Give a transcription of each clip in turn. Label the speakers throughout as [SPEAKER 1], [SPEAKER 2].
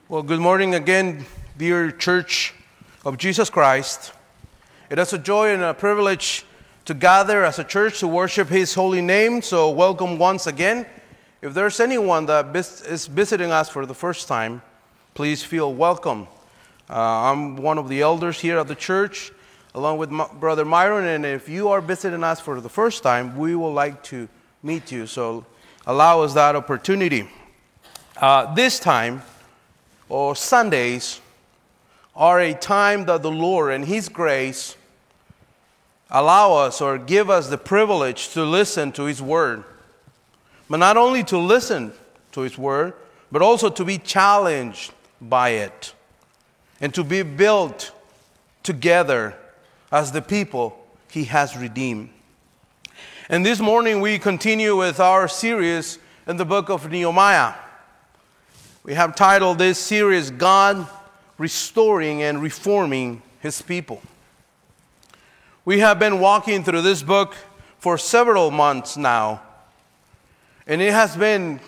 [SPEAKER 1] Well, good morning again, dear Church of Jesus Christ. It is a joy and a privilege to gather as a church to worship His holy name, so welcome once again. If there's anyone that is visiting us for the first time, please feel welcome. I'm one of the elders here at the church, along with Brother Myron, and if you are visiting us for the first time, we would like to meet you, so allow us that opportunity. This time, or Sundays, are a time that the Lord and His grace allow us or give us the privilege to listen to His Word. But not only to listen to His Word, but also to be challenged by it and to be built together as the people He has redeemed. And this morning we continue with our series in the book of Nehemiah. We have titled this series, God Restoring and Reforming His People. We have been walking through this book for several months now, and it has been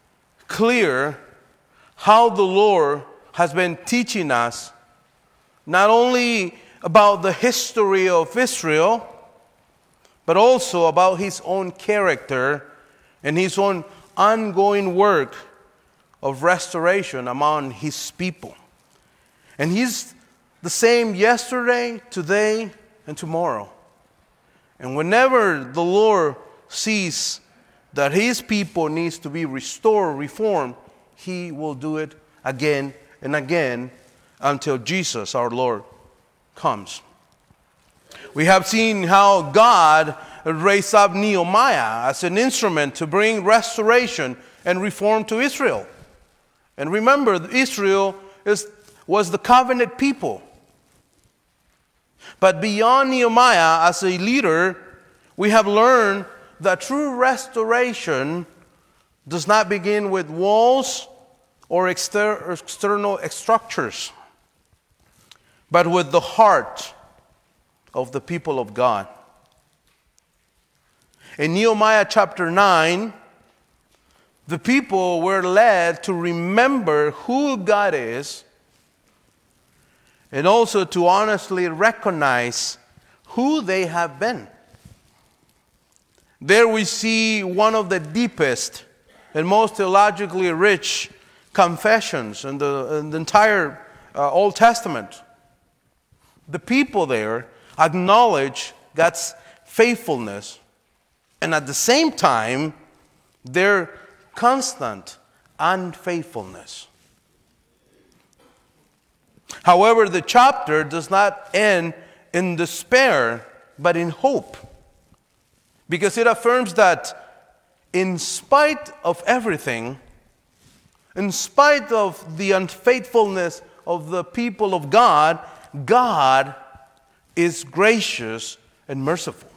[SPEAKER 1] clear how the Lord has been teaching us not only about the history of Israel, but also about His own character and His own ongoing work of restoration among His people. And He's the same yesterday, today, and tomorrow. And whenever the Lord sees that His people needs to be restored, reformed, He will do it again and again until Jesus, our Lord, comes. We have seen how God raised up Nehemiah as an instrument to bring restoration and reform to Israel. And remember, Israel was the covenant people. But beyond Nehemiah as a leader, we have learned that true restoration does not begin with walls or external structures, but with the heart of the people of God. In Nehemiah chapter 9, the people were led to remember who God is and also to honestly recognize who they have been. There we see one of the deepest and most theologically rich confessions in the entire Old Testament. The people there acknowledge God's faithfulness and at the same time their constant unfaithfulness. However, the chapter does not end in despair, but in hope. Because it affirms that in spite of everything, in spite of the unfaithfulness of the people of God, God is gracious and merciful.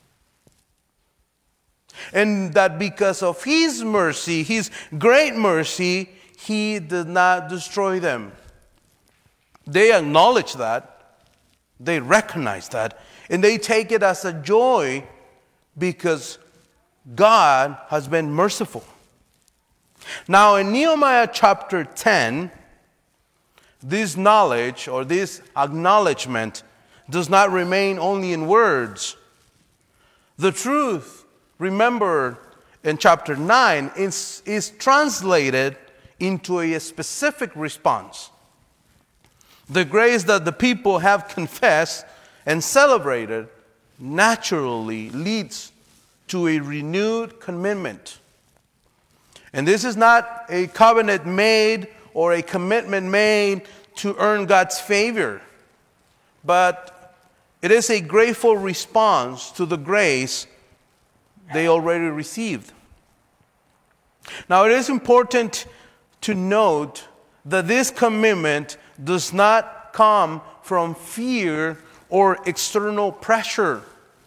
[SPEAKER 1] And that because of His mercy, His great mercy, He did not destroy them. They acknowledge that, they recognize that, and they take it as a joy because God has been merciful. Now in Nehemiah chapter 10, this knowledge or this acknowledgement does not remain only in words. The truth, remember, in chapter 9, is translated into a specific response. The grace that the people have confessed and celebrated naturally leads to a renewed commitment. And this is not a covenant made or a commitment made to earn God's favor, but it is a grateful response to the grace they already received. Now, it is important to note that this commitment does not come from fear or external pressure.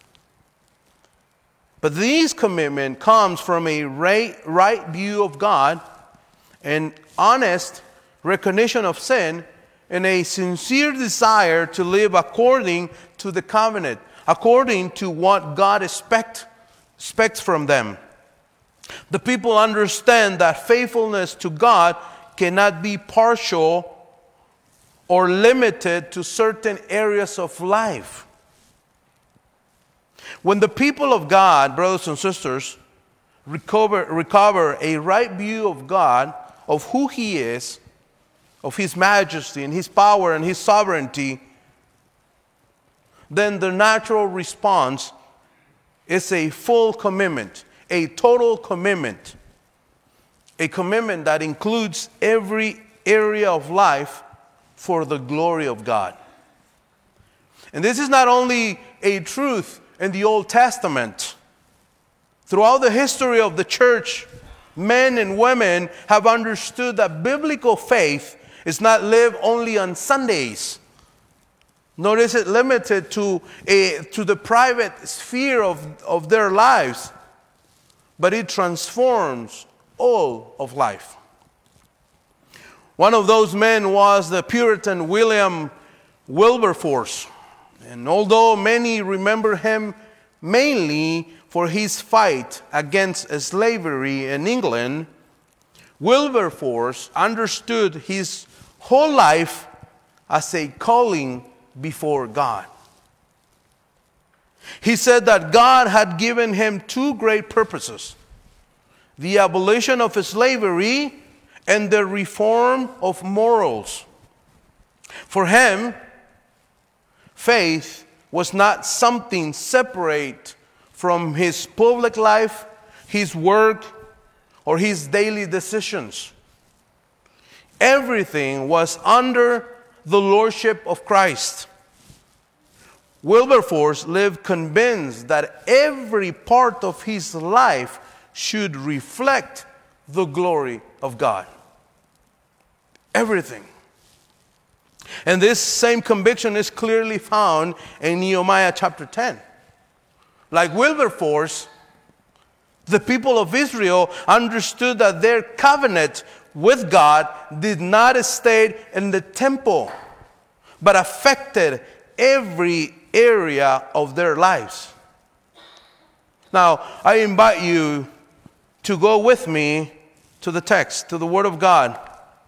[SPEAKER 1] But this commitment comes from a right view of God, an honest recognition of sin, and a sincere desire to live according to the covenant, according to what God expects from them. The people understand that faithfulness to God cannot be partial or limited to certain areas of life. When the people of God, brothers and sisters, recover a right view of God, of who He is, of His majesty and His power and His sovereignty, then the natural response is a full commitment, a total commitment, a commitment that includes every area of life for the glory of God. And this is not only a truth in the Old Testament. Throughout the history of the church, men and women have understood that biblical faith is not lived only on Sundays, nor is it limited to the private sphere of their lives, but it transforms all of life. One of those men was the Puritan William Wilberforce. And although many remember him mainly for his fight against slavery in England, Wilberforce understood his whole life as a calling before God. He said that God had given him two great purposes: the abolition of slavery and the reform of morals. For him, faith was not something separate from his public life, his work, or his daily decisions. Everything was under the lordship of Christ. Wilberforce lived convinced that every part of his life should reflect the glory of God. Everything. And this same conviction is clearly found in Nehemiah chapter 10. Like Wilberforce, the people of Israel understood that their covenant with God did not stay in the temple, but affected every area of their lives. Now, I invite you to go with me to the text, to the Word of God.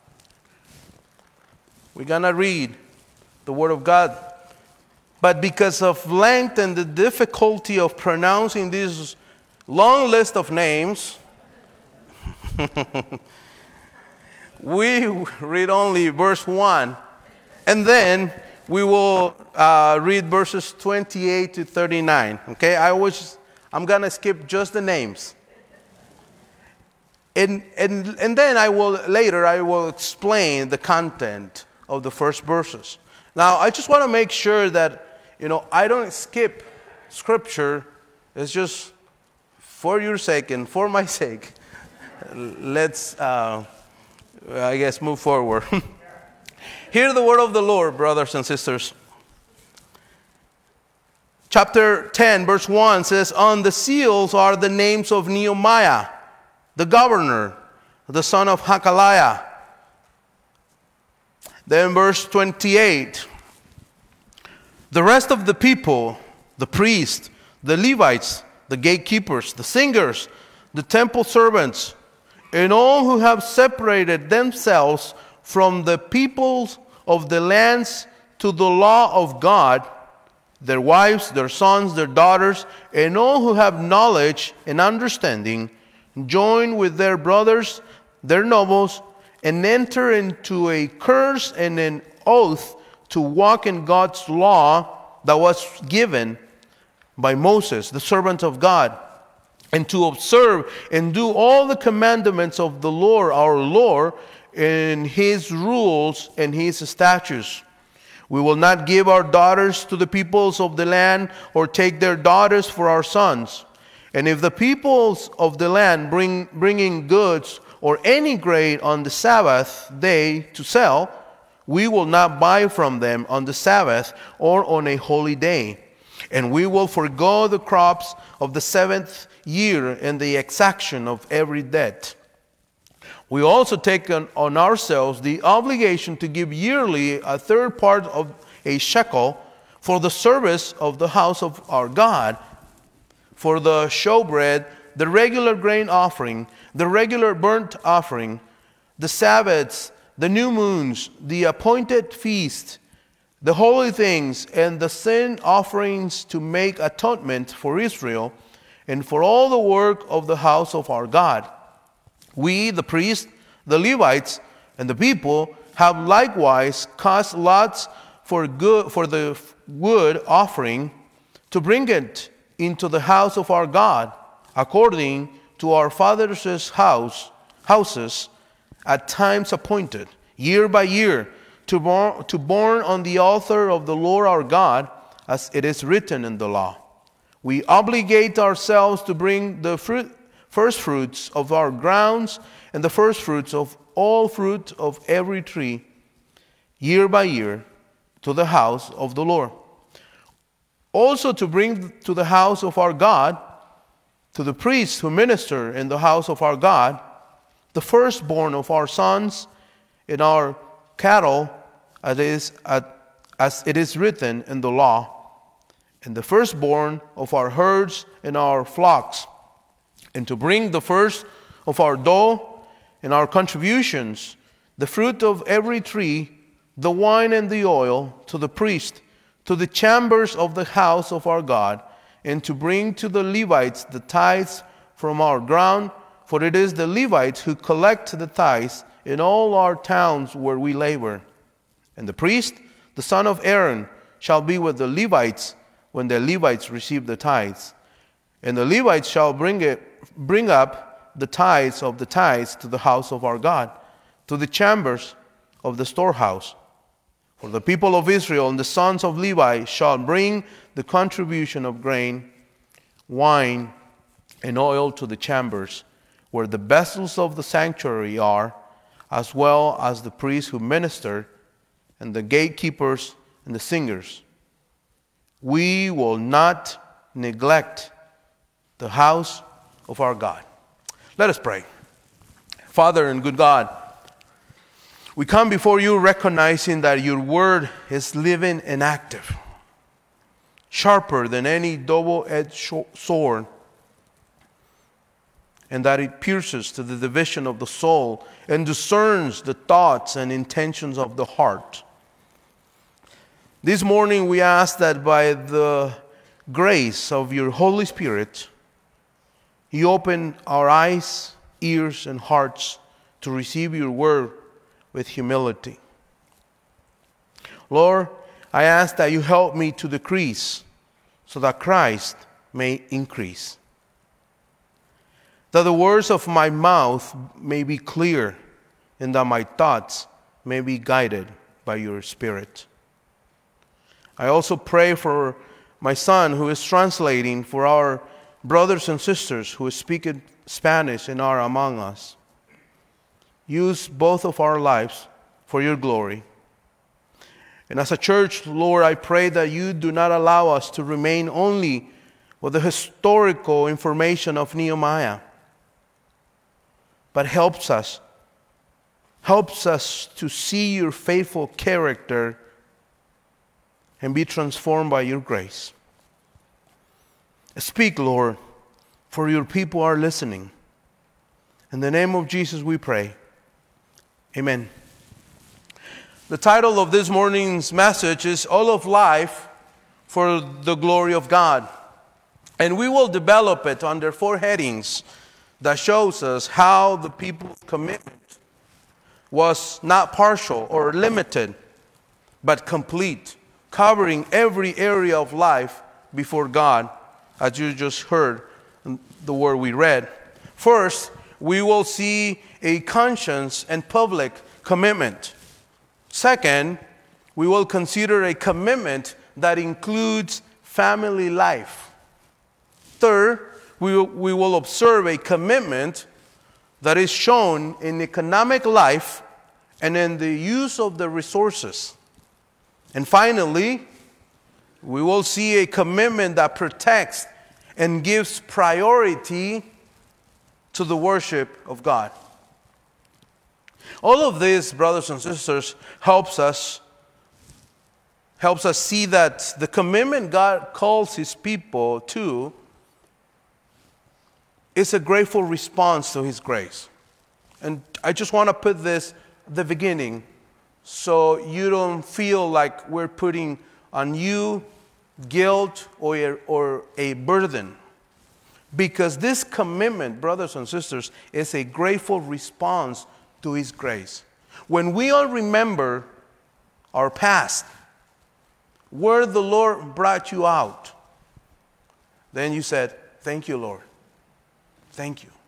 [SPEAKER 1] We're going to read the Word of God. But because of length and the difficulty of pronouncing this long list of names, we read only verse 1. And then we will read verses 28 to 39. Okay? I'm going to skip just the names. And then I will explain the content of the first verses. Now, I just want to make sure that, I don't skip Scripture. It's just for your sake and for my sake. Let's, move forward. Hear the word of the Lord, brothers and sisters. Chapter 10, verse 1 says, "On the seals are the names of Nehemiah, the governor, the son of Hakaliah." Then verse 28, "The rest of the people, the priests, the Levites, the gatekeepers, the singers, the temple servants, and all who have separated themselves from the peoples of the lands to the law of God, their wives, their sons, their daughters, and all who have knowledge and understanding, join with their brothers, their nobles, and enter into a curse and an oath to walk in God's law that was given by Moses, the servant of God, and to observe and do all the commandments of the Lord, our Lord, and His rules and His statutes. We will not give our daughters to the peoples of the land or take their daughters for our sons. And if the peoples of the land bring in goods or any grain on the Sabbath day to sell, we will not buy from them on the Sabbath or on a holy day. And we will forego the crops of the 7th year and the exaction of every debt. We also take on ourselves the obligation to give yearly a third part of a shekel for the service of the house of our God, for the showbread, the regular grain offering, the regular burnt offering, the Sabbaths, the new moons, the appointed feast, the holy things, and the sin offerings to make atonement for Israel and for all the work of the house of our God. We, the priests, the Levites, and the people, have likewise cast lots for the wood offering to bring it into the house of our God, according to our fathers' houses, at times appointed, year by year, to burn on the altar of the Lord our God, as it is written in the law. We obligate ourselves to bring the first fruits of our grounds and the first fruits of all fruit of every tree, year by year, to the house of the Lord. Also to bring to the house of our God, to the priests who minister in the house of our God, the firstborn of our sons and our cattle, as it is written in the law, and the firstborn of our herds and our flocks, and to bring the first of our dough and our contributions, the fruit of every tree, the wine and the oil, to the priest, to the chambers of the house of our God, and to bring to the Levites the tithes from our ground, for it is the Levites who collect the tithes in all our towns where we labor. And the priest, the son of Aaron, shall be with the Levites when the Levites receive the tithes. And the Levites shall bring up the tithes of the tithes to the house of our God, to the chambers of the storehouse. For the people of Israel and the sons of Levi shall bring the contribution of grain, wine, and oil to the chambers, where the vessels of the sanctuary are, as well as the priests who minister, and the gatekeepers and the singers. We will not neglect the house of our God. Let us pray. Father and good God, we come before you recognizing that your word is living and active, sharper than any double-edged sword, and that it pierces to the division of the soul and discerns the thoughts and intentions of the heart. This morning we ask that by the grace of your Holy Spirit, you open our eyes, ears, and hearts to receive your word with humility. Lord, I ask that you help me to decrease so that Christ may increase. That the words of my mouth may be clear and that my thoughts may be guided by your Spirit. I also pray for my son who is translating, for our brothers and sisters who speak Spanish and are among us. Use both of our lives for your glory. And as a church, Lord, I pray that you do not allow us to remain only with the historical information of Nehemiah, but helps us to see your faithful character and be transformed by your grace. Speak, Lord, for your people are listening. In the name of Jesus we pray. Amen. The title of this morning's message is All of Life for the Glory of God. And we will develop it under 4 headings that shows us how the people's commitment was not partial or limited, but complete, covering every area of life before God, as you just heard the word we read. First, we will see a conscious and public commitment. Second, we will consider a commitment that includes family life. Third, we will observe a commitment that is shown in economic life and in the use of the resources. And finally, we will see a commitment that protects and gives priority to the worship of God. All of this, brothers and sisters, helps us see that the commitment God calls his people to is a grateful response to his grace. And I just want to put this at the beginning so you don't feel like we're putting on you guilt or a burden. Because this commitment, brothers and sisters, is a grateful response to His grace. When we all remember our past, where the Lord brought you out, then you said, thank you, Lord. Thank you.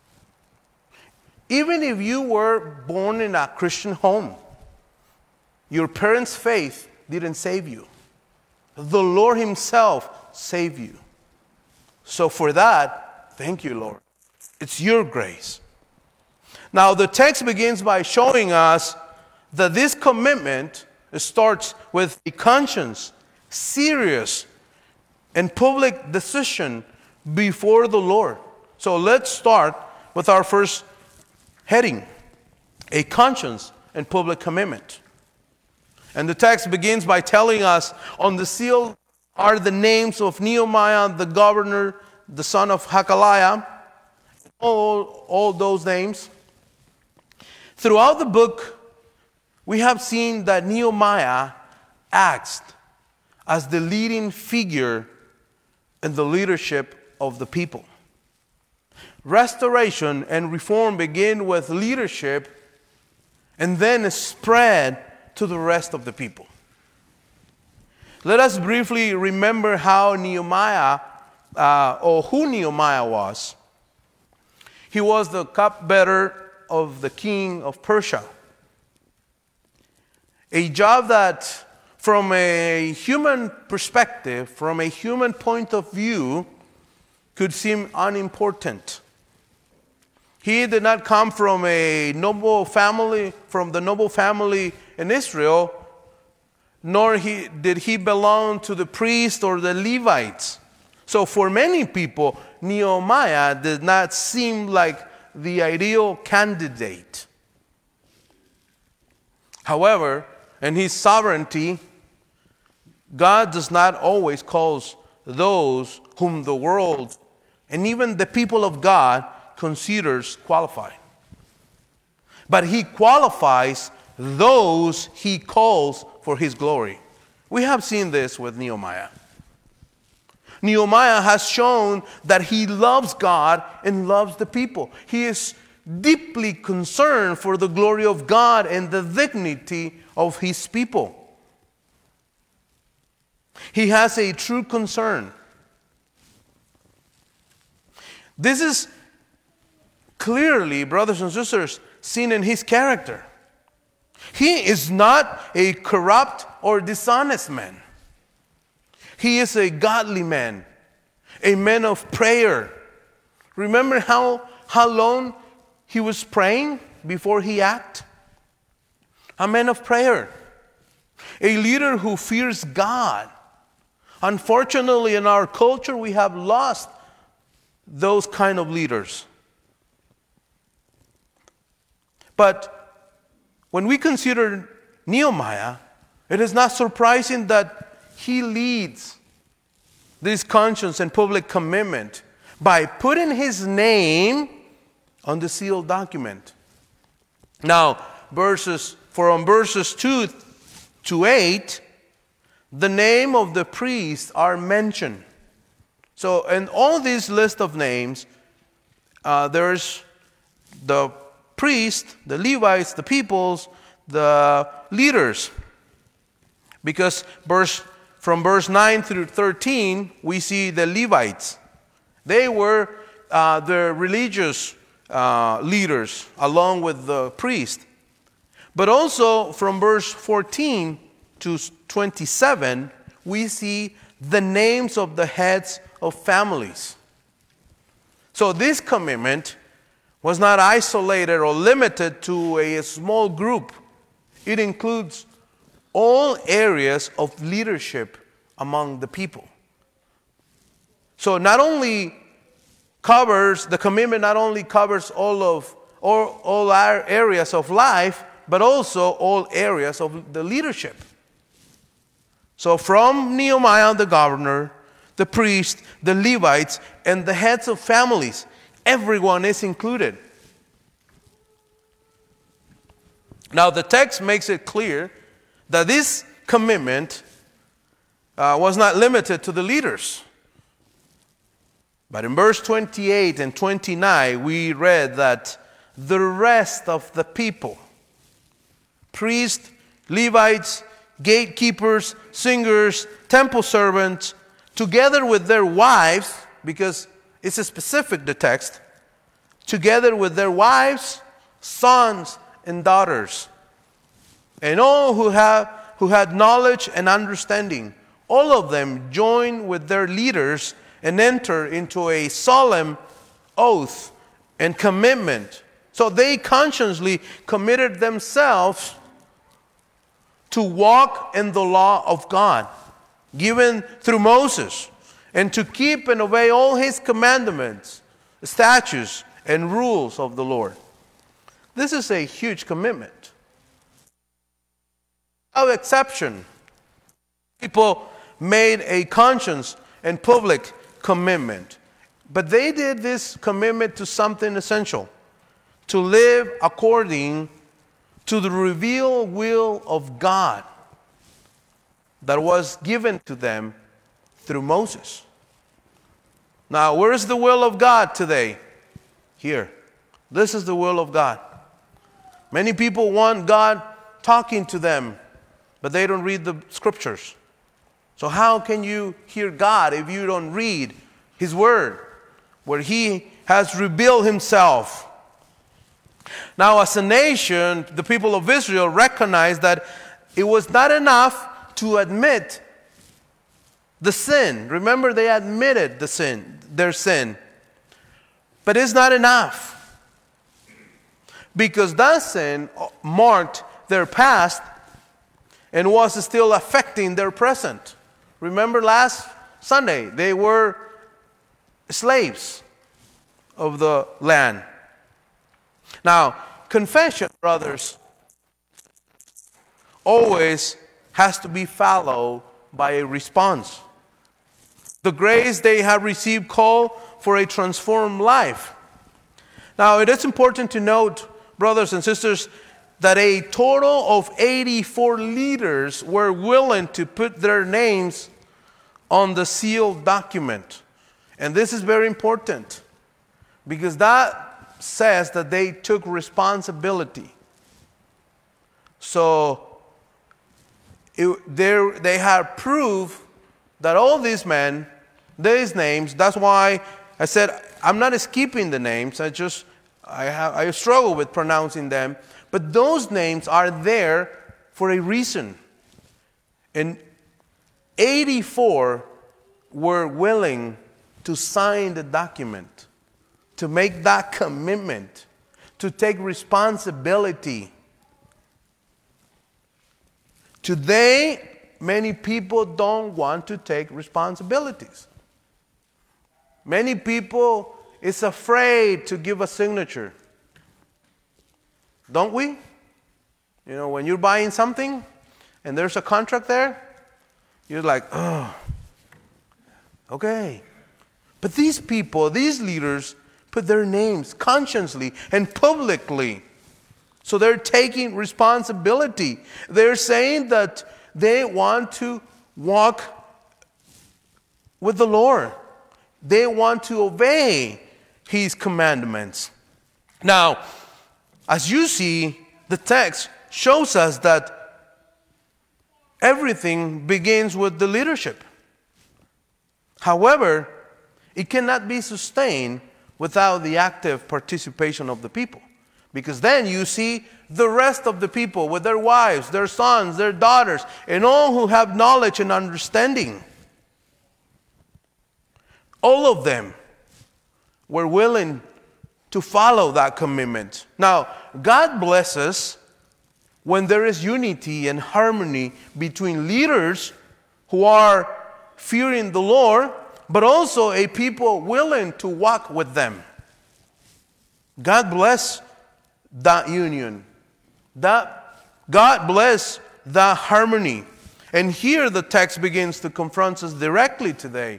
[SPEAKER 1] Even if you were born in a Christian home, your parents' faith didn't save you. The Lord Himself saved you. So for that, thank you, Lord. It's your grace. Now, the text begins by showing us that this commitment starts with a conscious, serious, and public decision before the Lord. So let's start with our first heading, a conscious and public commitment. And the text begins by telling us on the seal are the names of Nehemiah, the governor, the son of Hakaliah, all those names. Throughout the book, we have seen that Nehemiah acts as the leading figure in the leadership of the people. Restoration and reform begin with leadership and then spread to the rest of the people. Let us briefly remember how Nehemiah, or who Nehemiah was. He was the cupbearer of the king of Persia. A job that, from a human perspective, from a human point of view, could seem unimportant. He did not come from a noble family, from the noble family in Israel, nor did he belong to the priests or the Levites. So for many people, Nehemiah did not seem like the ideal candidate. However, in His sovereignty, God does not always call those whom the world and even the people of God considers qualified. But He qualifies those He calls for His glory. We have seen this with Nehemiah. Nehemiah has shown that he loves God and loves the people. He is deeply concerned for the glory of God and the dignity of His people. He has a true concern. This is clearly, brothers and sisters, seen in his character. He is not a corrupt or dishonest man. He is a godly man, a man of prayer. Remember how long he was praying before he acted? A man of prayer. A leader who fears God. Unfortunately, in our culture, we have lost those kind of leaders. But when we consider Nehemiah, it is not surprising that he leads this conscience and public commitment by putting his name on the sealed document. Now, from verses 2 to 8, the name of the priests are mentioned. So in all this list of names, there's the priests, the Levites, the peoples, the leaders. Because from verse 9 through 13, we see the Levites. They were the religious leaders along with the priest. But also from verse 14 to 27, we see the names of the heads of families. So this commitment was not isolated or limited to a small group. It includes all areas of leadership among the people. So the commitment not only covers all our areas of life, but also all areas of the leadership. So from Nehemiah the governor, the priest, the Levites, and the heads of families, everyone is included. Now, the text makes it clear that this commitment was not limited to the leaders. But in verse 28 and 29, we read that the rest of the people, priests, Levites, gatekeepers, singers, temple servants, together with their wives, because it's a specific, the text, together with their wives, sons, and daughters, and all who had knowledge and understanding, all of them joined with their leaders and enter into a solemn oath and commitment. So they consciously committed themselves to walk in the law of God, given through Moses, and to keep and obey all his commandments, statutes, and rules of the Lord. This is a huge commitment. Without exception, people made a conscious and public commitment. But they did this commitment to something essential: to live according to the revealed will of God that was given to them through Moses. Now, where is the will of God today? Here. This is the will of God. Many people want God talking to them, but they don't read the scriptures. So how can you hear God if you don't read His Word, where He has revealed Himself? Now, as a nation, the people of Israel recognized that it was not enough to admit the sin. Remember, they admitted their sin. But it's not enough, because that sin marked their past and was still affecting their present. Remember last Sunday, they were slaves of the land. Now, confession, brothers, always has to be followed by a response. The grace they have received call for a transformed life. Now, it is important to note, brothers and sisters, that a total of 84 leaders were willing to put their names on the sealed document. And this is very important, because that says that they took responsibility. So they have proof that all these men, these names, that's why I said I'm not skipping the names. I struggle with pronouncing them. But those names are there for a reason. And 84 were willing to sign the document, to make that commitment, to take responsibility. Today, many people don't want to take responsibilities. Many people is afraid to give a signature. Don't we? You know, when you're buying something and there's a contract there, you're like, oh, okay. But these people, these leaders, put their names consciously and publicly. So they're taking responsibility. They're saying that they want to walk with the Lord. They want to obey His commandments. Now, as you see, the text shows us that everything begins with the leadership. However, it cannot be sustained without the active participation of the people. Because then you see the rest of the people with their wives, their sons, their daughters, and all who have knowledge and understanding. All of them were willing to follow that commitment. Now, God blesses when there is unity and harmony between leaders who are fearing the Lord, but also a people willing to walk with them. God bless that union. God bless that harmony. And here the text begins to confront us directly today.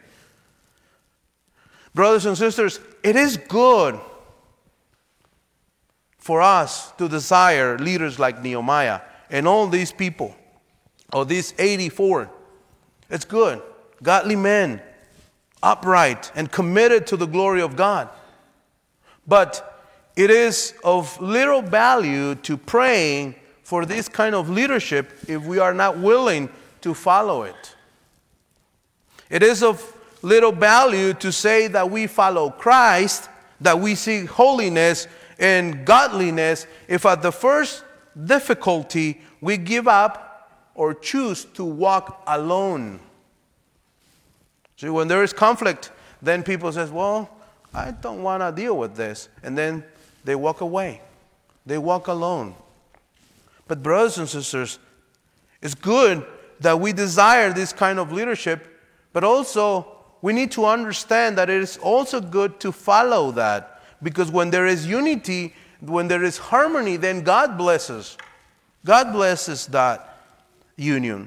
[SPEAKER 1] Brothers and sisters, it is good for us to desire leaders like Nehemiah and all these people, or these 84. It's good. Godly men, upright and committed to the glory of God. But it is of little value to pray for this kind of leadership if we are not willing to follow it. It is of little value to say that we follow Christ, that we seek holiness and godliness, if at the first difficulty we give up or choose to walk alone. See, when there is conflict, then people say, well, I don't want to deal with this. And then they walk away. They walk alone. But brothers and sisters, it's good that we desire this kind of leadership, but also we need to understand that it is also good to follow that. Because when there is unity, when there is harmony, then God blesses. God blesses that union.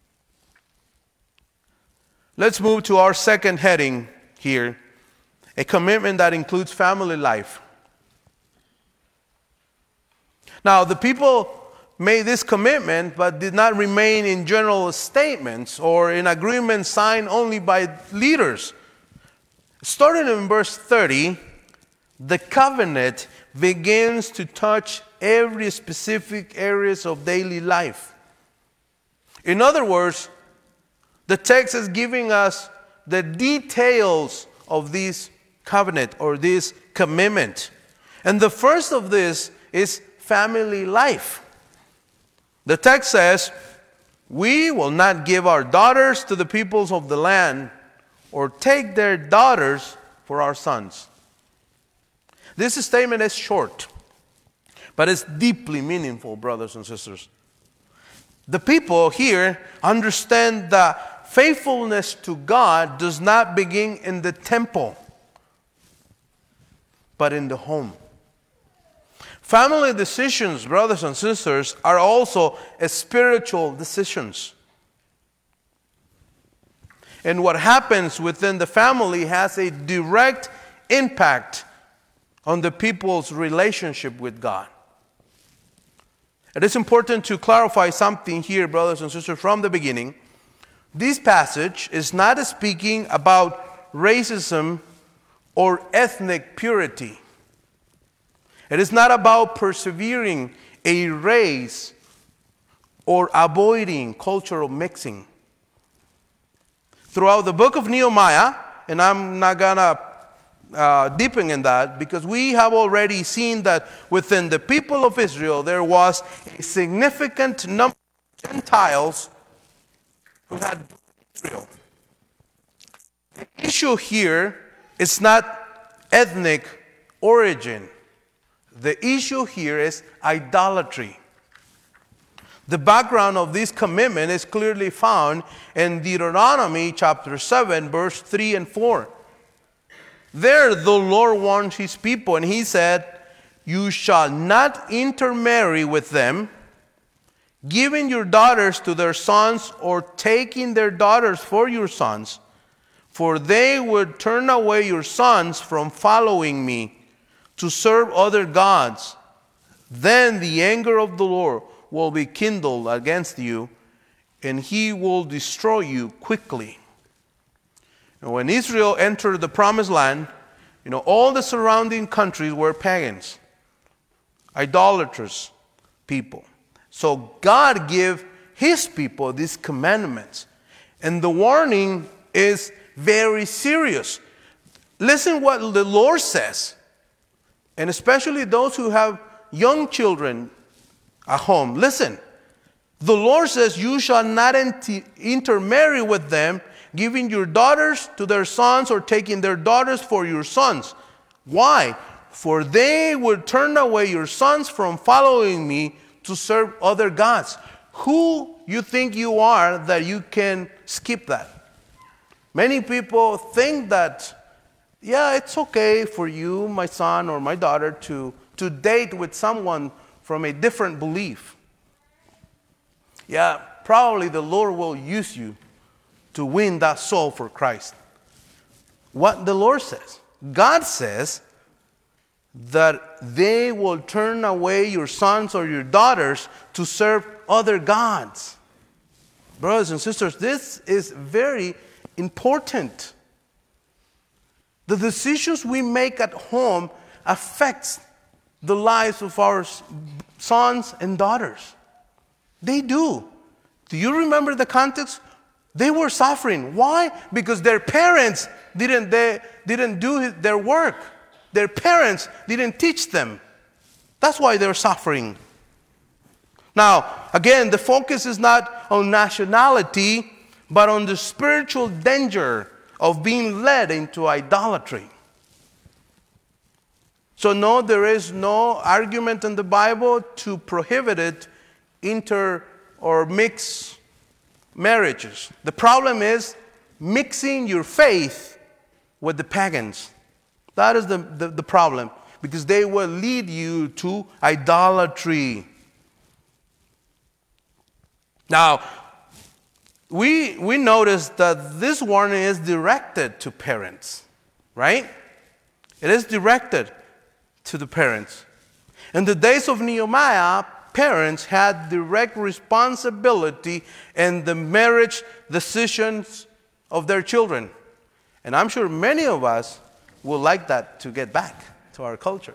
[SPEAKER 1] Let's move to our second heading here, a commitment that includes family life. Now, the people made this commitment, but did not remain in general statements or in agreements signed only by leaders. Starting in verse 30, the covenant begins to touch every specific areas of daily life. In other words, the text is giving us the details of this covenant or this commitment. And the first of this is family life. The text says, we will not give our daughters to the peoples of the land or take their daughters for our sons. This statement is short, but it's deeply meaningful, brothers and sisters. The people here understand that faithfulness to God does not begin in the temple, but in the home. Family decisions, brothers and sisters, are also spiritual decisions. And what happens within the family has a direct impact on the people's relationship with God. It is important to clarify something here, brothers and sisters, from the beginning. This passage is not speaking about racism or ethnic purity. It is not about persevering a race or avoiding cultural mixing. Throughout the book of Nehemiah, and I'm not going to deepen in that, because we have already seen that within the people of Israel there was a significant number of Gentiles who had Israel. The issue here is not ethnic origin. The issue here is idolatry. The background of this commitment is clearly found in Deuteronomy chapter 7, verse 3 and 4. There the Lord warned his people, and he said, you shall not intermarry with them, giving your daughters to their sons or taking their daughters for your sons, for they would turn away your sons from following me to serve other gods. Then the anger of the Lord will be kindled against you, and he will destroy you quickly. And when Israel entered the promised land, all the surrounding countries were pagans, idolatrous people. So God gave his people these commandments. And the warning is very serious. Listen what the Lord says. And especially those who have young children at home. Listen. The Lord says, you shall not intermarry with them, giving your daughters to their sons or taking their daughters for your sons. Why? For they would turn away your sons from following me to serve other gods. Who you think you are that you can skip that? Many people think that, yeah, it's okay for you, my son or my daughter, to date with someone from a different belief. Yeah, probably the Lord will use you to win that soul for Christ. What the Lord says. God says that they will turn away your sons or your daughters to serve other gods. Brothers and sisters, this is very important. The decisions we make at home affects the lives of our sons and daughters. They do. Do you remember the context? They were suffering. Why? Because their parents didn't do their work. Their parents didn't teach them. That's why they're suffering. Now, again, the focus is not on nationality, but on the spiritual danger of being led into idolatry. So no, there is no argument in the Bible to prohibit it, inter or mix marriages. The problem is mixing your faith with the pagans. That is the problem, because they will lead you to idolatry. Now, we notice that this warning is directed to parents, right? It is directed to the parents. In the days of Nehemiah, parents had direct responsibility in the marriage decisions of their children. And I'm sure many of us would like that to get back to our culture.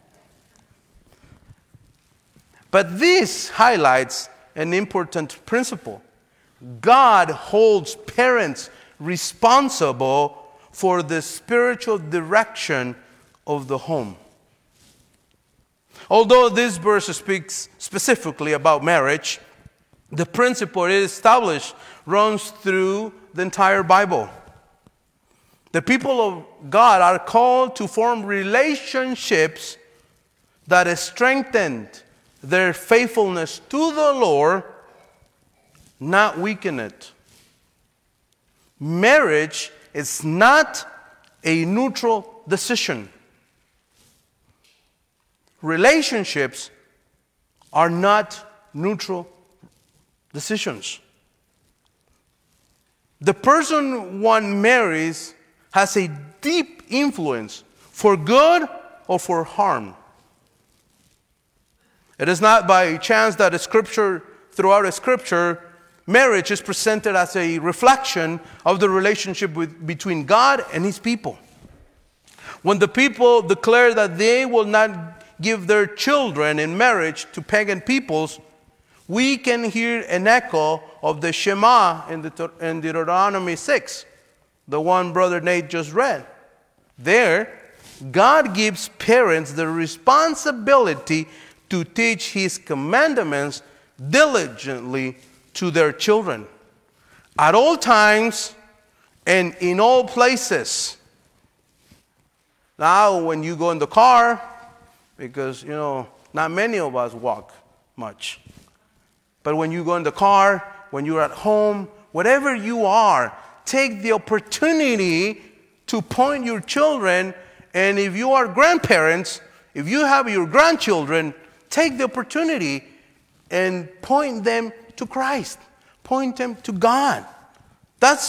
[SPEAKER 1] But this highlights an important principle. God holds parents responsible for the spiritual direction of the home. Although this verse speaks specifically about marriage, the principle it established runs through the entire Bible. The people of God are called to form relationships that strengthen their faithfulness to the Lord, not weaken it. Marriage is not a neutral decision. Relationships are not neutral decisions. The person one marries has a deep influence for good or for harm. It is not by chance that throughout Scripture, marriage is presented as a reflection of the relationship between God and His people. When the people declare that they will not give their children in marriage to pagan peoples, we can hear an echo of the Shema in Deuteronomy 6, the one Brother Nate just read. There, God gives parents the responsibility to teach His commandments diligently to their children at all times and in all places. Now, when you go in the car, because, not many of us walk much. But when you go in the car, when you're at home, whatever you are, take the opportunity to point your children. And if you are grandparents, if you have your grandchildren, take the opportunity and point them to Christ. Point them to God. That's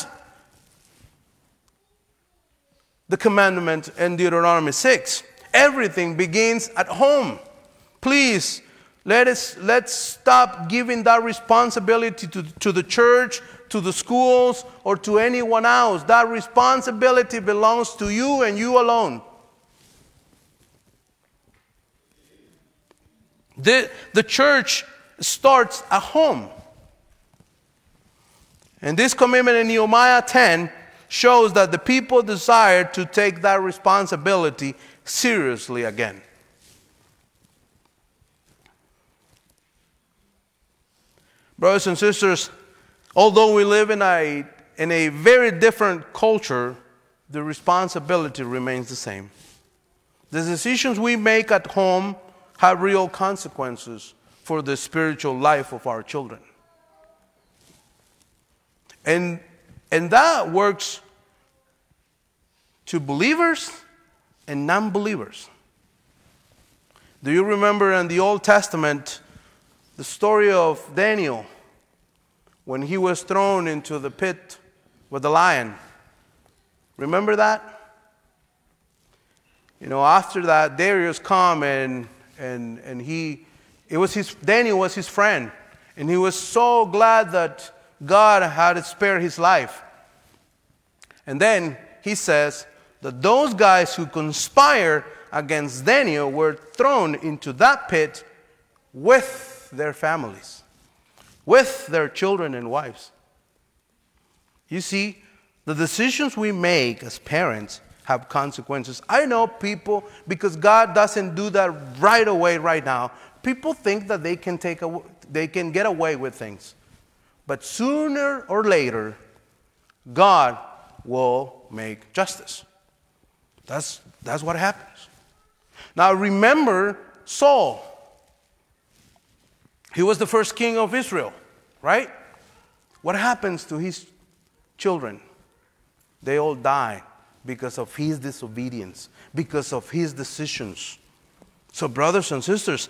[SPEAKER 1] the commandment in Deuteronomy 6. Everything begins at home. Please, let's stop giving that responsibility to the church, to the schools, or to anyone else. That responsibility belongs to you and you alone. The church starts at home. And this commitment in Nehemiah 10 shows that the people desire to take that responsibility seriously again. Brothers and sisters, although we live in a very different culture, the responsibility remains the same. The decisions we make at home have real consequences for the spiritual life of our children. And that works to believers and non-believers. Do you remember in the Old Testament the story of Daniel when he was thrown into the pit with the lion? Remember that? After that, Darius come and Daniel was his friend. And he was so glad that God had spared his life. And then he says that those guys who conspire against Daniel were thrown into that pit with their families, with their children and wives. You see, the decisions we make as parents have consequences. I know people, because God doesn't do that right away, right now, people think that they can get away with things. But sooner or later, God will make justice. That's what happens. Now remember Saul. He was the first king of Israel, right? What happens to his children? They all die because of his disobedience, because of his decisions. So brothers and sisters,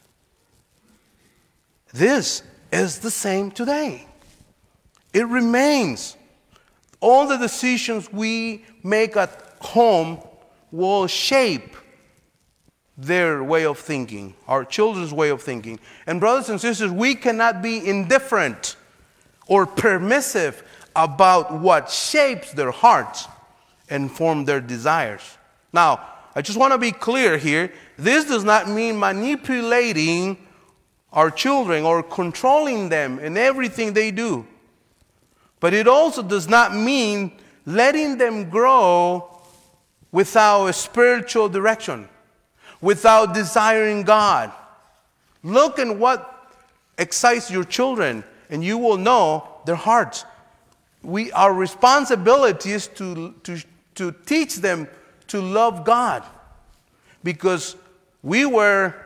[SPEAKER 1] this is the same today. It remains. All the decisions we make at home will shape their way of thinking, our children's way of thinking. And brothers and sisters, we cannot be indifferent or permissive about what shapes their hearts and form their desires. Now, I just want to be clear here. This does not mean manipulating our children or controlling them in everything they do. But it also does not mean letting them grow without a spiritual direction, without desiring God. Look at what excites your children, and you will know their hearts. Our responsibility is to teach them to love God, because we were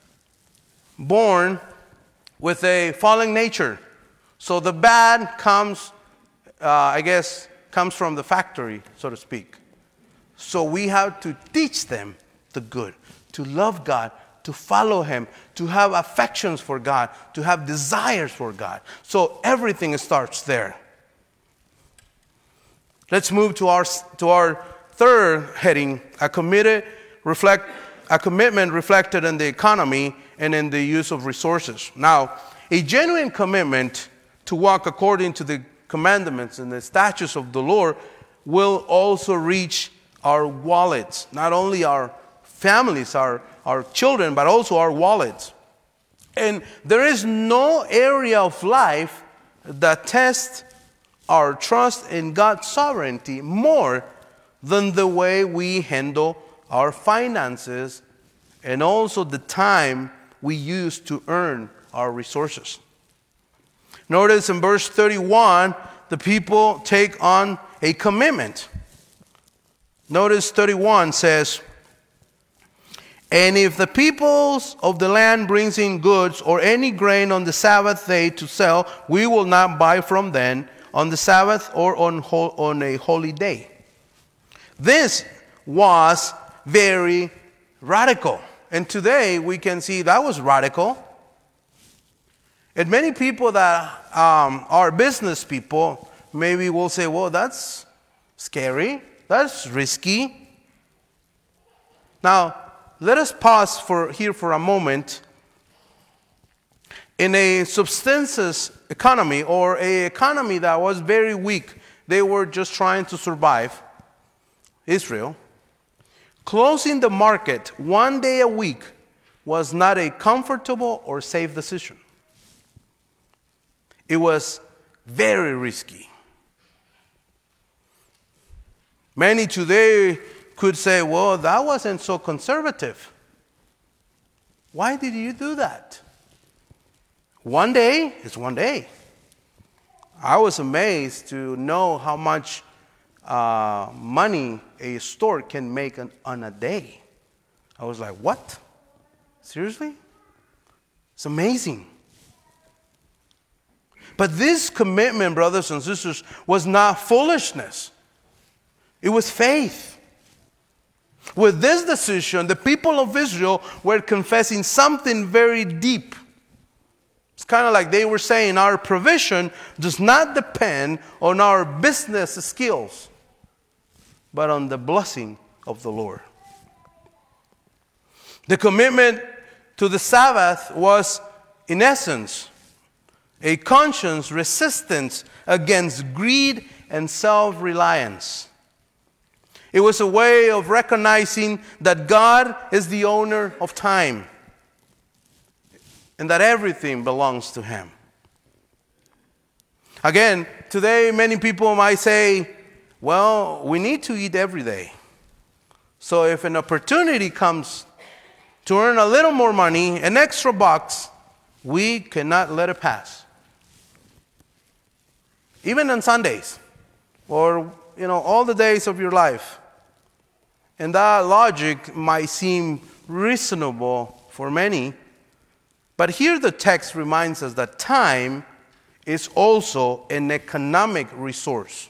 [SPEAKER 1] born with a fallen nature. So the bad comes, comes from the factory, so to speak. So we have to teach them the good, to love God, to follow Him, to have affections for God, to have desires for God. So everything starts there. Let's move to our third heading, a commitment reflected in the economy and in the use of resources. Now, a genuine commitment to walk according to the commandments and the statutes of the Lord will also reach our wallets, not only our families, our children, but also our wallets. And there is no area of life that tests our trust in God's sovereignty more than the way we handle our finances and also the time we use to earn our resources. Notice in verse 31, the people take on a commitment. Notice 31 says, "And if the peoples of the land brings in goods or any grain on the Sabbath day to sell, we will not buy from them on the Sabbath or on a holy day." This was very radical. And today we can see that was radical. And many people that are business people maybe will say, well, that's scary. That's risky. Now, let us pause here for a moment. In a subsistence economy, or an economy that was very weak, they were just trying to survive, Israel, closing the market one day a week was not a comfortable or safe decision. It was very risky. Many today could say, well, that wasn't so conservative. Why did you do that? One day is one day. I was amazed to know how much money a store can make on a day. I was like, what? Seriously? It's amazing. But this commitment, brothers and sisters, was not foolishness. It was faith. With this decision, the people of Israel were confessing something very deep. It's kind of like they were saying, our provision does not depend on our business skills, but on the blessing of the Lord. The commitment to the Sabbath was, in essence, a conscious resistance against greed and self-reliance. It was a way of recognizing that God is the owner of time and that everything belongs to Him. Again, today many people might say, well, we need to eat every day. So if an opportunity comes to earn a little more money, an extra bucks, we cannot let it pass. Even on Sundays or, all the days of your life. And that logic might seem reasonable for many. But here the text reminds us that time is also an economic resource.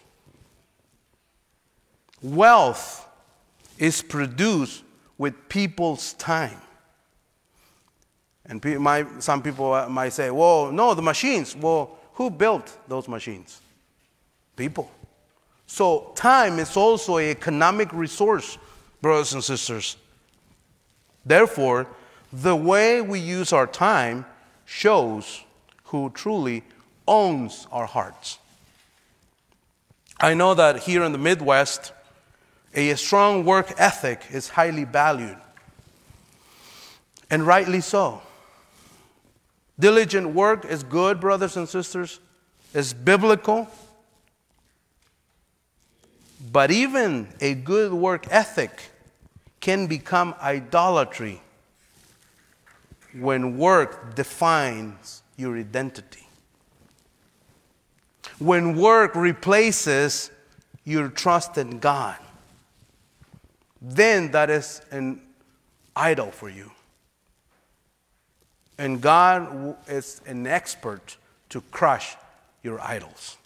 [SPEAKER 1] Wealth is produced with people's time. And some people might say, well, no, the machines. Well, who built those machines? People. So time is also an economic resource, brothers and sisters. Therefore, the way we use our time shows who truly owns our hearts. I know that here in the Midwest, a strong work ethic is highly valued, and rightly so. Diligent work is good, brothers and sisters. It's biblical. But even a good work ethic can become idolatry when work defines your identity. When work replaces your trust in God, then that is an idol for you. And God is an expert to crush your idols.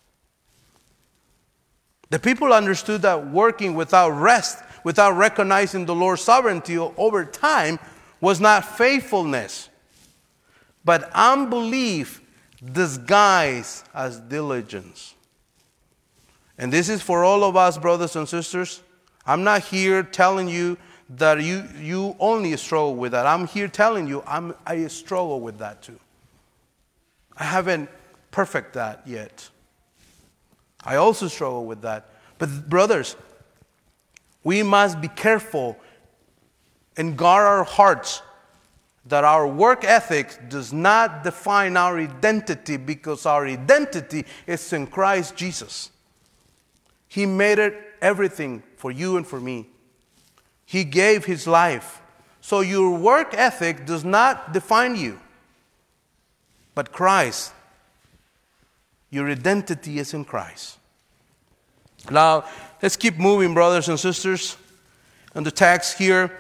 [SPEAKER 1] The people understood that working without rest, without recognizing the Lord's sovereignty over time, was not faithfulness, but unbelief disguised as diligence. And this is for all of us, brothers and sisters. I'm not here telling you that you only struggle with that. I'm here telling you I struggle with that too. I haven't perfected that yet. I also struggle with that. But brothers, we must be careful and guard our hearts that our work ethic does not define our identity, because our identity is in Christ Jesus. He made it everything for you and for me. He gave His life. So your work ethic does not define you, but Christ. Your identity is in Christ. Now, let's keep moving, brothers and sisters. And the text here,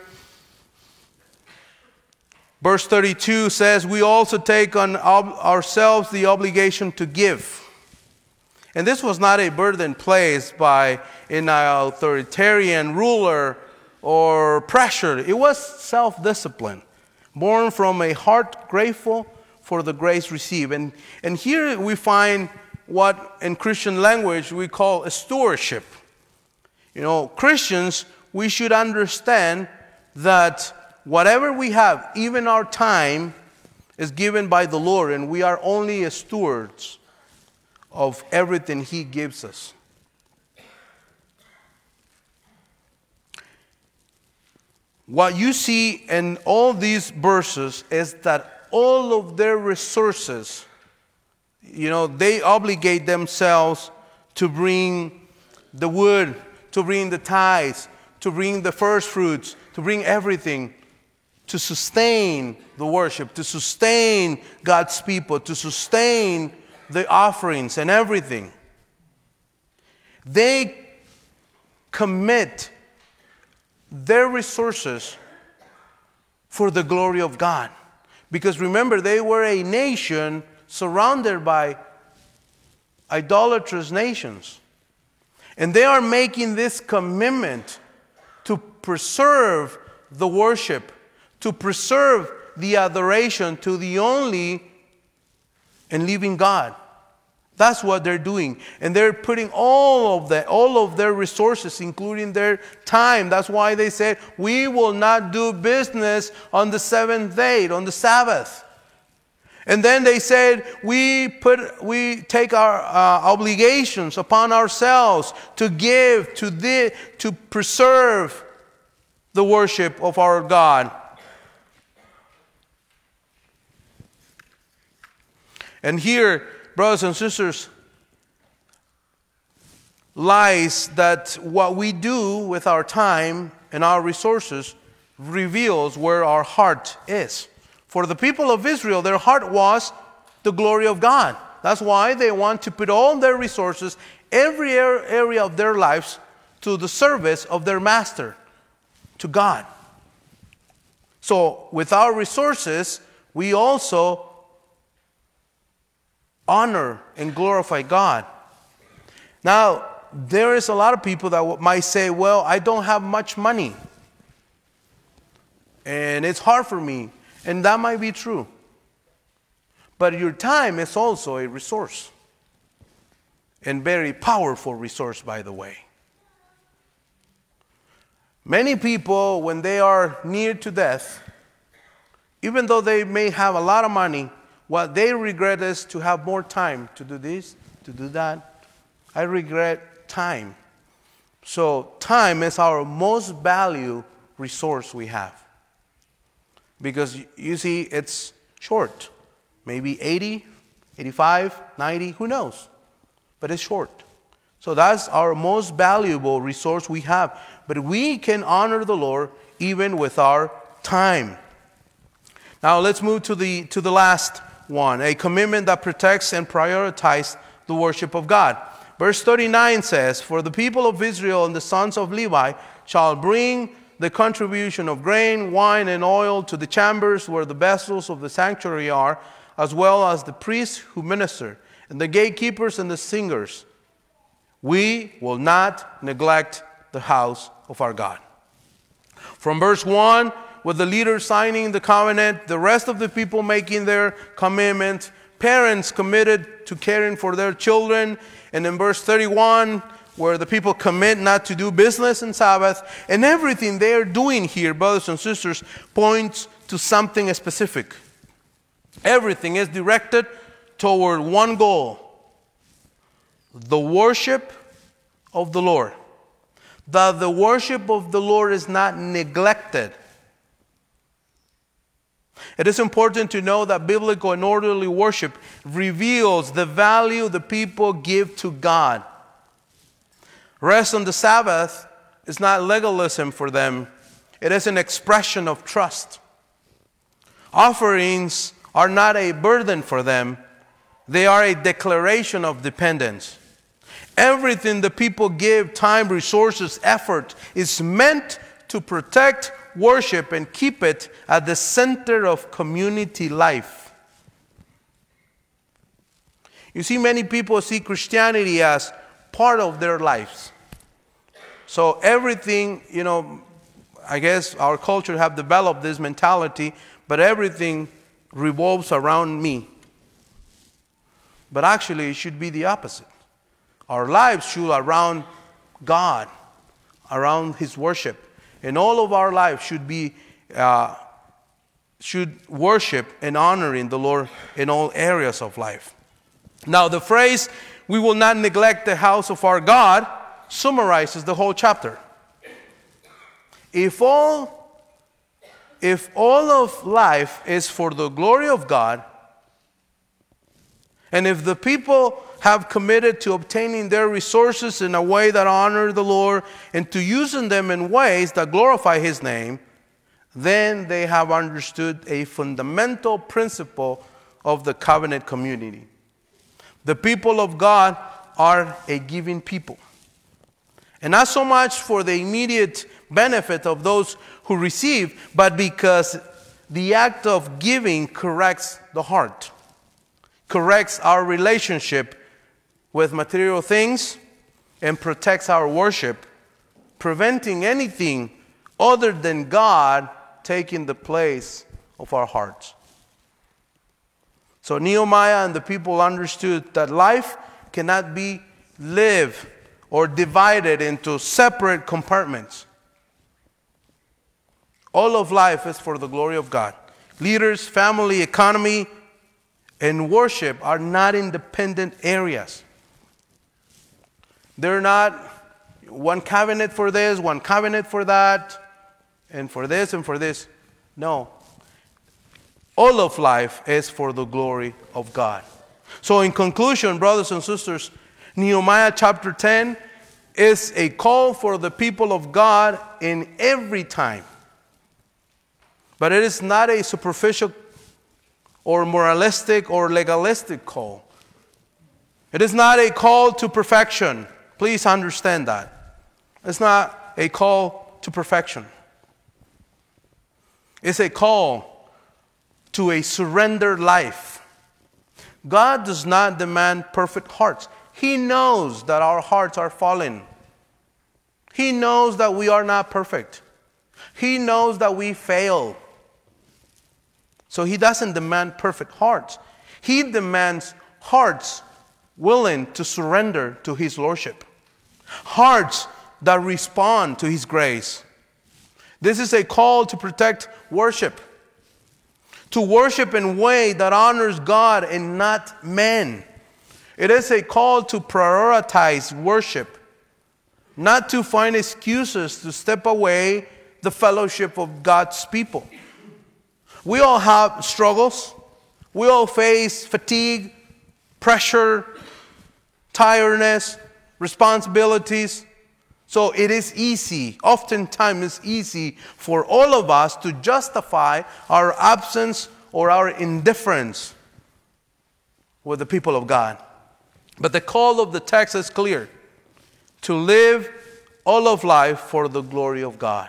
[SPEAKER 1] verse 32 says, we also take on ourselves the obligation to give. And this was not a burden placed by an authoritarian ruler or pressure. It was self-discipline, born from a heart grateful for the grace received. And here we find what in Christian language we call a stewardship. Christians, we should understand that whatever we have, even our time, is given by the Lord, and we are only stewards of everything He gives us. What you see in all these verses is that all of their resources, they obligate themselves to bring the wood, to bring the tithes, to bring the first fruits, to bring everything to sustain the worship, to sustain God's people, to sustain the offerings and everything. They commit their resources for the glory of God. Because remember, they were a nation surrounded by idolatrous nations. And they are making this commitment to preserve the worship, to preserve the adoration to the only and living God. That's what they're doing. And they're putting all of their resources, including their time. That's why they said, we will not do business on the seventh day, on the Sabbath. And then they said, we take our obligations upon ourselves to give, to preserve the worship of our God. And here, brothers and sisters, lies that what we do with our time and our resources reveals where our heart is. For the people of Israel, their heart was the glory of God. That's why they want to put all their resources, every area of their lives, to the service of their master, to God. So with our resources, we also honor and glorify God. Now, there is a lot of people that might say, well, I don't have much money, and it's hard for me. And that might be true. But your time is also a resource. And very powerful resource, by the way. Many people, when they are near to death, even though they may have a lot of money, what they regret is to have more time to do this, to do that. I regret time. So time is our most valued resource we have. Because you see, it's short. Maybe 80, 85, 90, who knows? But it's short. So that's our most valuable resource we have. But we can honor the Lord even with our time. Now let's move to the last one. A commitment that protects and prioritizes the worship of God. Verse 39 says, for the people of Israel and the sons of Levi shall bring the contribution of grain, wine, and oil to the chambers where the vessels of the sanctuary are, as well as the priests who minister, and the gatekeepers and the singers. We will not neglect the house of our God. From verse 1, with the leaders signing the covenant, the rest of the people making their commitment, parents committed to caring for their children, and in verse 31, where the people commit not to do business on Sabbath, and everything they are doing here, brothers and sisters, points to something specific. Everything is directed toward one goal: the worship of the Lord. That the worship of the Lord is not neglected. It is important to know that biblical and orderly worship reveals the value the people give to God. Rest on the Sabbath is not legalism for them. It is an expression of trust. Offerings are not a burden for them. They are a declaration of dependence. Everything the people give, time, resources, effort, is meant to protect, worship, and keep it at the center of community life. You see, many people see Christianity as part of their lives. So everything, I guess our culture have developed this mentality, but everything revolves around me. But actually, it should be the opposite. Our lives should around God, around His worship. And all of our lives should worship and honoring the Lord in all areas of life. Now, the phrase, we will not neglect the house of our God, summarizes the whole chapter. If all of life is for the glory of God, and if the people have committed to obtaining their resources in a way that honor the Lord and to using them in ways that glorify His name, then they have understood a fundamental principle of the covenant community. The people of God are a giving people. And not so much for the immediate benefit of those who receive, but because the act of giving corrects the heart, corrects our relationship with material things, and protects our worship, preventing anything other than God taking the place of our hearts. So Nehemiah and the people understood that life cannot be lived or divided into separate compartments. All of life is for the glory of God. Leaders, family, economy, and worship are not independent areas. They're not one cabinet for this, one cabinet for that, and for this and for this. No. All of life is for the glory of God. So in conclusion, brothers and sisters, Nehemiah chapter 10 is a call for the people of God in every time. But it is not a superficial or moralistic or legalistic call. It is not a call to perfection. Please understand that. It's not a call to perfection. It's a call to a surrendered life. God does not demand perfect hearts. He knows that our hearts are fallen. He knows that we are not perfect. He knows that we fail. So He doesn't demand perfect hearts. He demands hearts willing to surrender to His Lordship. Hearts that respond to His grace. This is a call to protect worship. To worship in a way that honors God and not men. It is a call to prioritize worship. Not to find excuses to step away the fellowship of God's people. We all have struggles. We all face fatigue, pressure, tiredness, responsibilities. So it is easy, oftentimes it's easy for all of us to justify our absence or our indifference with the people of God. But the call of the text is clear. To live all of life for the glory of God.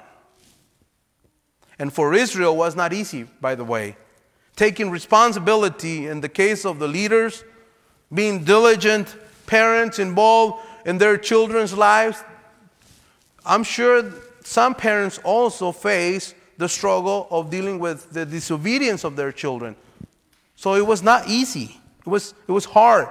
[SPEAKER 1] And for Israel was not easy, by the way. Taking responsibility in the case of the leaders, being diligent parents involved in their children's lives. I'm sure some parents also face the struggle of dealing with the disobedience of their children. So it was not easy. It was hard.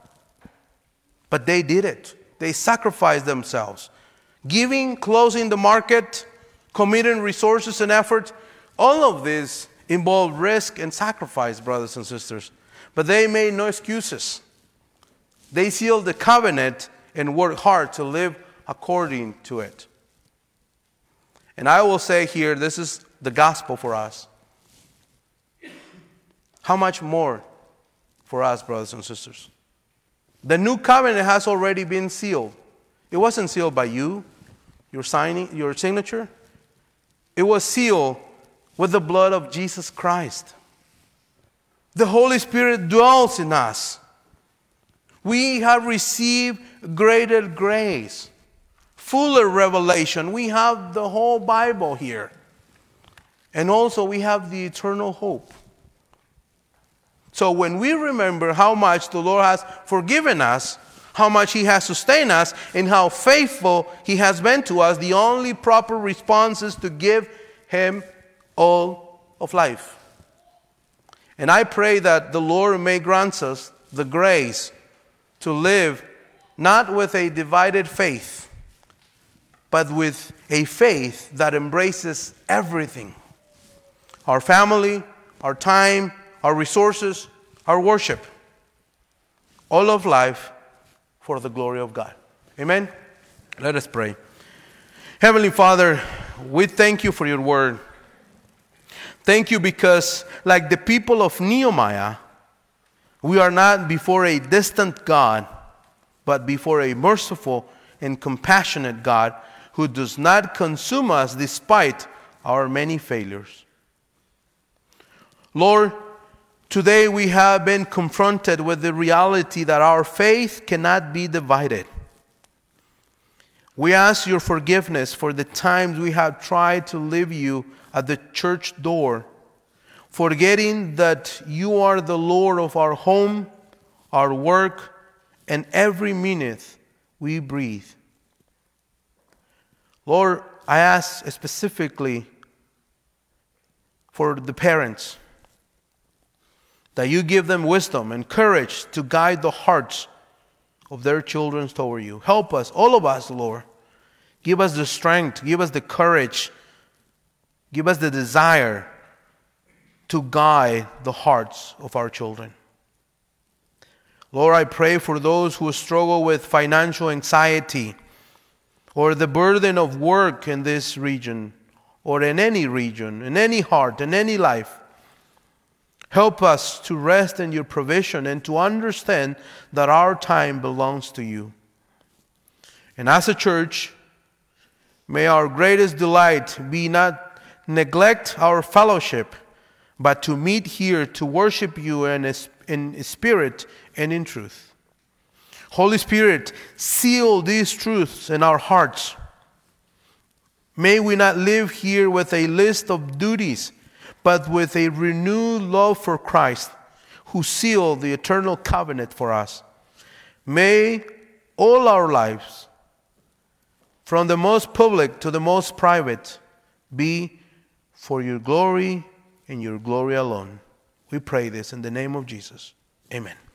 [SPEAKER 1] But they did it. They sacrificed themselves. Giving, closing the market, committing resources and effort, all of this involved risk and sacrifice, brothers and sisters. But they made no excuses. They sealed the covenant and worked hard to live according to it. And I will say here, this is the gospel for us. How much more for us, brothers and sisters? The new covenant has already been sealed. It wasn't sealed by you, your signature. It was sealed with the blood of Jesus Christ. The Holy Spirit dwells in us. We have received greater grace, fuller revelation. We have the whole Bible here. And also we have the eternal hope. So when we remember how much the Lord has forgiven us, how much He has sustained us, and how faithful He has been to us, the only proper response is to give Him all of life. And I pray that the Lord may grant us the grace to live not with a divided faith, but with a faith that embraces everything. Our family, our time, our resources, our worship. All of life for the glory of God. Amen? Let us pray. Heavenly Father, we thank You for Your word. Thank You because, like the people of Nehemiah, we are not before a distant God, but before a merciful and compassionate God who does not consume us despite our many failures. Lord, today we have been confronted with the reality that our faith cannot be divided. We ask Your forgiveness for the times we have tried to leave You at the church door, forgetting that You are the Lord of our home, our work, and every minute we breathe. Lord, I ask specifically for the parents. that you give them wisdom and courage to guide the hearts of their children toward you. Help us, all of us, Lord. Give us the strength, give us the courage, give us the desire to guide the hearts of our children. Lord, I pray for those who struggle with financial anxiety or the burden of work in this region or in any region, in any heart, in any life. Help us to rest in your provision and to understand that our time belongs to you. And as a church, may our greatest delight be not neglect our fellowship, but to meet here to worship you in spirit and in truth. Holy Spirit, seal these truths in our hearts. May we not live here with a list of duties, but with a renewed love for Christ, who sealed the eternal covenant for us. May all our lives, from the most public to the most private, be for your glory and your glory alone. We pray this in the name of Jesus. Amen.